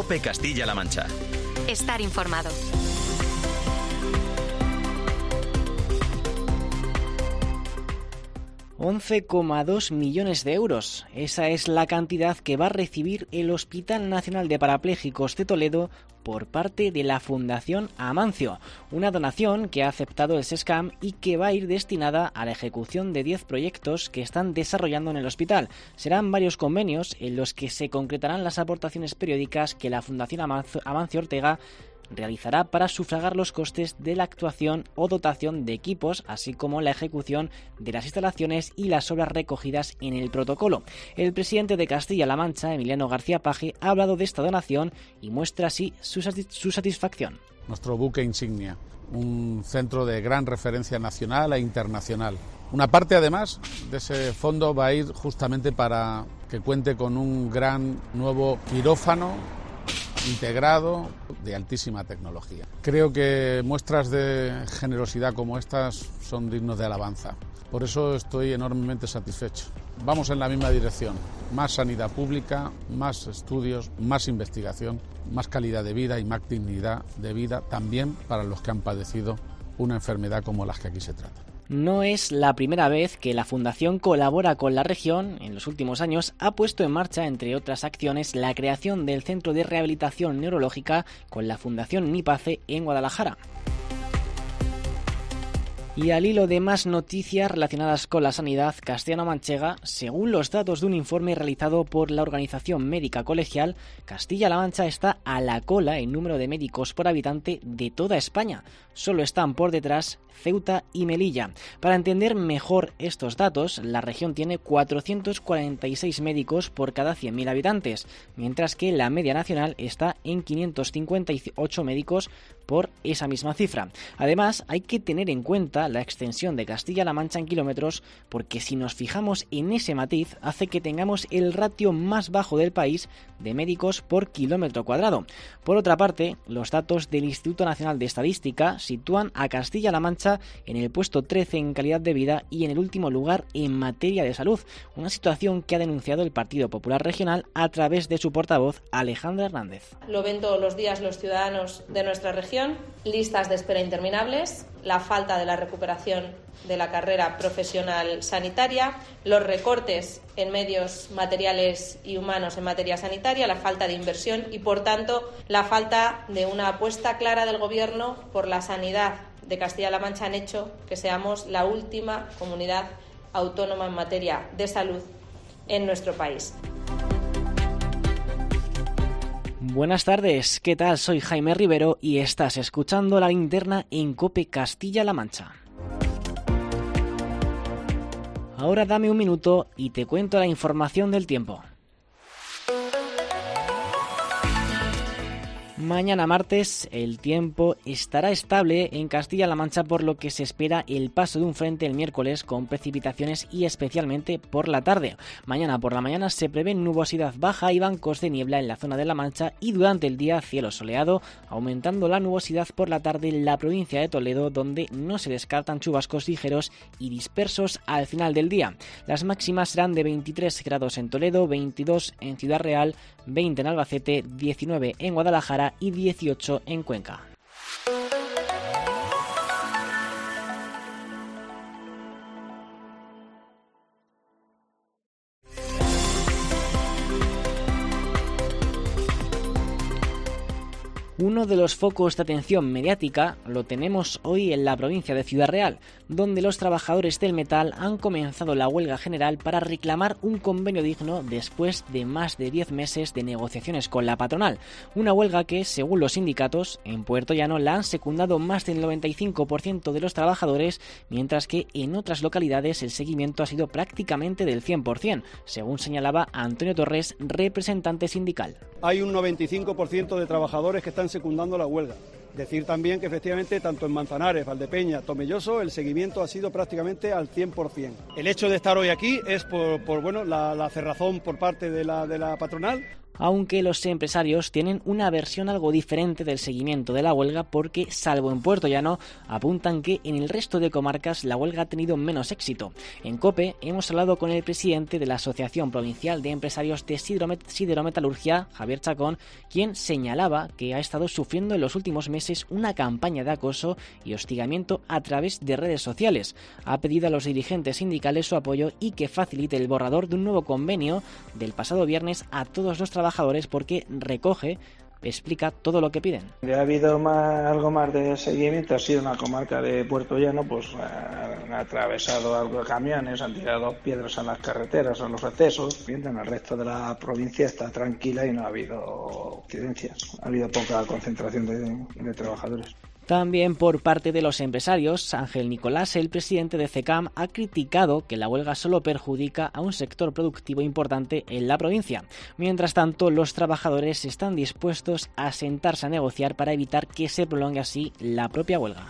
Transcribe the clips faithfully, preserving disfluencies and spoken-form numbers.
COPE Castilla-La Mancha. Estar informado. once coma dos millones de euros. Esa es la cantidad que va a recibir el Hospital Nacional de Parapléjicos de Toledo por parte de la Fundación Amancio, una donación que ha aceptado el SESCAM y que va a ir destinada a la ejecución de diez proyectos que están desarrollando en el hospital. Serán varios convenios en los que se concretarán las aportaciones periódicas que la Fundación Amancio, Amancio Ortega realizará para sufragar los costes de la actuación o dotación de equipos, así como la ejecución de las instalaciones y las obras recogidas en el protocolo. El presidente de Castilla-La Mancha, Emiliano García Paje, ha hablado de esta donación y muestra así su, su satisfacción. Nuestro buque insignia, un centro de gran referencia nacional e internacional. Una parte, además, de ese fondo va a ir justamente para que cuente con un gran nuevo quirófano integrado de altísima tecnología. Creo que muestras de generosidad como estas son dignos de alabanza. Por eso estoy enormemente satisfecho. Vamos en la misma dirección. Más sanidad pública, más estudios, más investigación, más calidad de vida y más dignidad de vida también para los que han padecido una enfermedad como las que aquí se tratan. No es la primera vez que la Fundación colabora con la región. En los últimos años ha puesto en marcha, entre otras acciones, la creación del Centro de Rehabilitación Neurológica con la Fundación Nipace en Guadalajara. Y al hilo de más noticias relacionadas con la sanidad castellano-manchega, según los datos de un informe realizado por la Organización Médica Colegial, Castilla-La Mancha está a la cola en número de médicos por habitante de toda España. Solo están por detrás Ceuta y Melilla. Para entender mejor estos datos, la región tiene cuatrocientos cuarenta y seis médicos por cada cien mil habitantes, mientras que la media nacional está en quinientos cincuenta y ocho médicos por esa misma cifra. Además, hay que tener en cuenta la extensión de Castilla-La Mancha en kilómetros, porque si nos fijamos en ese matiz, hace que tengamos el ratio más bajo del país de médicos por kilómetro cuadrado. Por otra parte, los datos del Instituto Nacional de Estadística sitúan a Castilla-La Mancha en el puesto trece en calidad de vida y en el último lugar en materia de salud, una situación que ha denunciado el Partido Popular Regional a través de su portavoz Alejandra Hernández. Lo ven todos los días los ciudadanos de nuestra región, listas de espera interminables, la falta de la recuperación de la carrera profesional sanitaria, los recortes en medios materiales y humanos en materia sanitaria, la falta de inversión y, por tanto, la falta de una apuesta clara del Gobierno por la sanidad de Castilla-La Mancha han hecho que seamos la última comunidad autónoma en materia de salud en nuestro país. Buenas tardes, ¿qué tal? Soy Jaime Rivero y estás escuchando La Linterna en COPE Castilla-La Mancha. Ahora dame un minuto y te cuento la información del tiempo. Mañana martes el tiempo estará estable en Castilla-La Mancha, por lo que se espera el paso de un frente el miércoles con precipitaciones y especialmente por la tarde. Mañana por la mañana se prevé nubosidad baja y bancos de niebla en la zona de La Mancha y durante el día cielo soleado, aumentando la nubosidad por la tarde en la provincia de Toledo, donde no se descartan chubascos ligeros y dispersos al final del día. Las máximas serán de veintitrés grados en Toledo, veintidós en Ciudad Real, veinte en Albacete, diecinueve en Guadalajara y dieciocho en Cuenca. Uno de los focos de atención mediática lo tenemos hoy en la provincia de Ciudad Real, donde los trabajadores del metal han comenzado la huelga general para reclamar un convenio digno después de más de diez meses de negociaciones con la patronal. Una huelga que, según los sindicatos, en Puerto Llano la han secundado más del noventa y cinco por ciento de los trabajadores, mientras que en otras localidades el seguimiento ha sido prácticamente del cien por ciento, según señalaba Antonio Torres, representante sindical. Hay un noventa y cinco por ciento de trabajadores que están secundando la huelga. Decir también que efectivamente tanto en Manzanares, Valdepeña, Tomelloso, el seguimiento ha sido prácticamente al cien por ciento. El hecho de estar hoy aquí es por, por bueno, la, la cerrazón por parte de la, de la patronal. Aunque los empresarios tienen una versión algo diferente del seguimiento de la huelga porque, salvo en Puerto Llano, apuntan que en el resto de comarcas la huelga ha tenido menos éxito. En COPE hemos hablado con el presidente de la Asociación Provincial de Empresarios de Siderometalurgia, Javier Chacón, quien señalaba que ha estado sufriendo en los últimos meses una campaña de acoso y hostigamiento a través de redes sociales. Ha pedido a los dirigentes sindicales su apoyo y que facilite el borrador de un nuevo convenio del pasado viernes a todos los trabajadores porque recoge, explica todo lo que piden. Ha habido más, algo más de seguimiento, ha sido una comarca de Puerto Llano, pues han atravesado algo de camiones, han tirado piedras en las carreteras, en los accesos. En el resto de la provincia está tranquila y no ha habido incidencias, ha habido poca concentración de, de trabajadores. También por parte de los empresarios, Ángel Nicolás, el presidente de CECAM, ha criticado que la huelga solo perjudica a un sector productivo importante en la provincia. Mientras tanto, los trabajadores están dispuestos a sentarse a negociar para evitar que se prolongue así la propia huelga.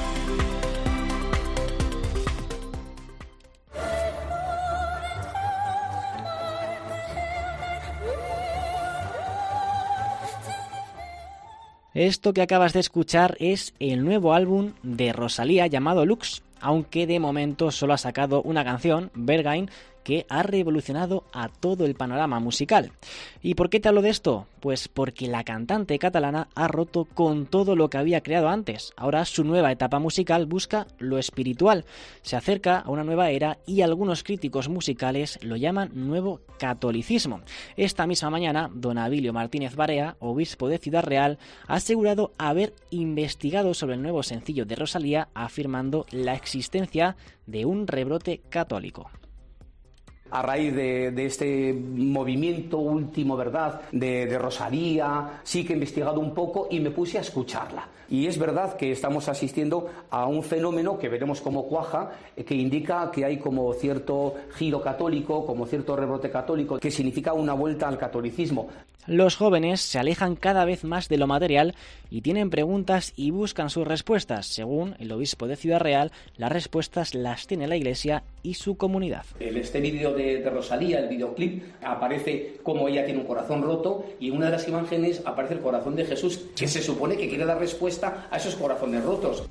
Esto que acabas de escuchar es el nuevo álbum de Rosalía llamado Lux, aunque de momento solo ha sacado una canción, Bergain, que ha revolucionado a todo el panorama musical. ¿Y por qué te hablo de esto? Pues porque la cantante catalana ha roto con todo lo que había creado antes. Ahora su nueva etapa musical busca lo espiritual. Se acerca a una nueva era y algunos críticos musicales lo llaman nuevo catolicismo. Esta misma mañana, don Abilio Martínez Barea, obispo de Ciudad Real, ha asegurado haber investigado sobre el nuevo sencillo de Rosalía, afirmando la existencia de un rebrote católico. A raíz de, de este movimiento último, ¿verdad?, de, de Rosalía, sí que he investigado un poco y me puse a escucharla. Y es verdad que estamos asistiendo a un fenómeno que veremos cómo cuaja, que indica que hay como cierto giro católico, como cierto rebrote católico, que significa una vuelta al catolicismo. Los jóvenes se alejan cada vez más de lo material y tienen preguntas y buscan sus respuestas. Según el obispo de Ciudad Real, las respuestas las tiene la Iglesia y su comunidad. En este vídeo de, de Rosalía, el videoclip, aparece como ella tiene un corazón roto y en una de las imágenes aparece el corazón de Jesús, que se supone que quiere dar respuesta a esos corazones rotos.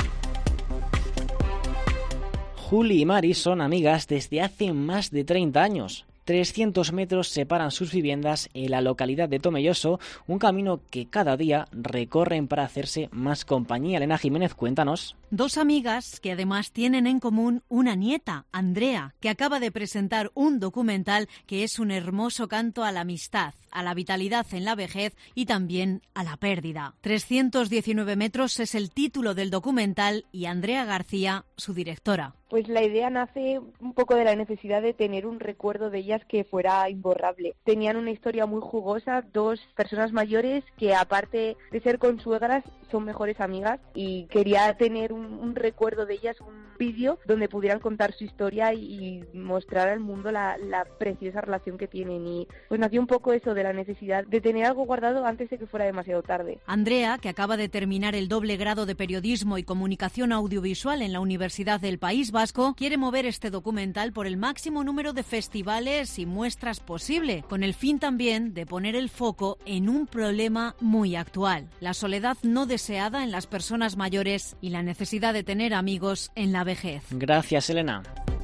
Juli y Mari son amigas desde hace más de treinta años. trescientos metros separan sus viviendas en la localidad de Tomelloso, un camino que cada día recorren para hacerse más compañía. Elena Jiménez, cuéntanos. Dos amigas que además tienen en común una nieta, Andrea, que acaba de presentar un documental que es un hermoso canto a la amistad, a la vitalidad en la vejez y también a la pérdida. trescientos diecinueve metros es el título del documental y Andrea García, su directora. Pues la idea nace un poco de la necesidad de tener un recuerdo de ellas que fuera imborrable. Tenían una historia muy jugosa, dos personas mayores que aparte de ser consuegras son mejores amigas y quería tener un, un recuerdo de ellas, un vídeo donde pudieran contar su historia y, y mostrar al mundo la, la preciosa relación que tienen. Y pues nació un poco eso de la necesidad de tener algo guardado antes de que fuera demasiado tarde. Andrea, que acaba de terminar el doble grado de Periodismo y Comunicación Audiovisual en la Universidad del País Vasco, quiere mover este documental por el máximo número de festivales y muestras posible, con el fin también de poner el foco en un problema muy actual: la soledad no deseada en las personas mayores y la necesidad de tener amigos en la vejez. Gracias, Elena.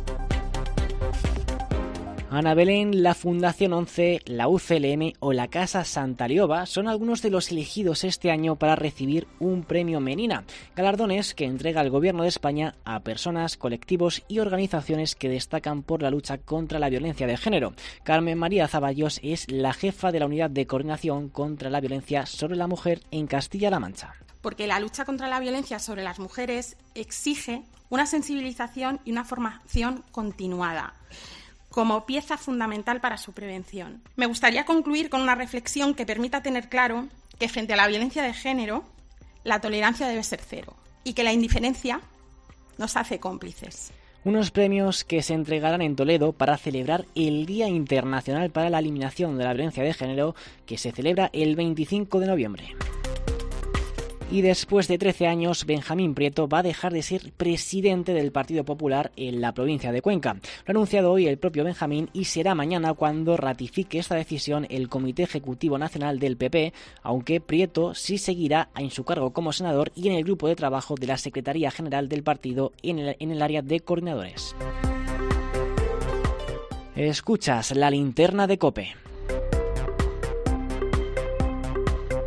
Ana Belén, la Fundación once, la U C L M o la Casa Santa Lioba son algunos de los elegidos este año para recibir un premio Menina, galardones que entrega el Gobierno de España a personas, colectivos y organizaciones que destacan por la lucha contra la violencia de género. Carmen María Zaballos es la jefa de la Unidad de Coordinación contra la Violencia sobre la Mujer en Castilla-La Mancha. Porque la lucha contra la violencia sobre las mujeres exige una sensibilización y una formación continuada como pieza fundamental para su prevención. Me gustaría concluir con una reflexión que permita tener claro que frente a la violencia de género, la tolerancia debe ser cero y que la indiferencia nos hace cómplices. Unos premios que se entregarán en Toledo para celebrar el Día Internacional para la Eliminación de la Violencia de Género, que se celebra el veinticinco de noviembre. Y después de trece años, Benjamín Prieto va a dejar de ser presidente del Partido Popular en la provincia de Cuenca. Lo ha anunciado hoy el propio Benjamín y será mañana cuando ratifique esta decisión el Comité Ejecutivo Nacional del P P, aunque Prieto sí seguirá en su cargo como senador y en el grupo de trabajo de la Secretaría General del partido en el, en el área de coordinadores. Escuchas la linterna de COPE.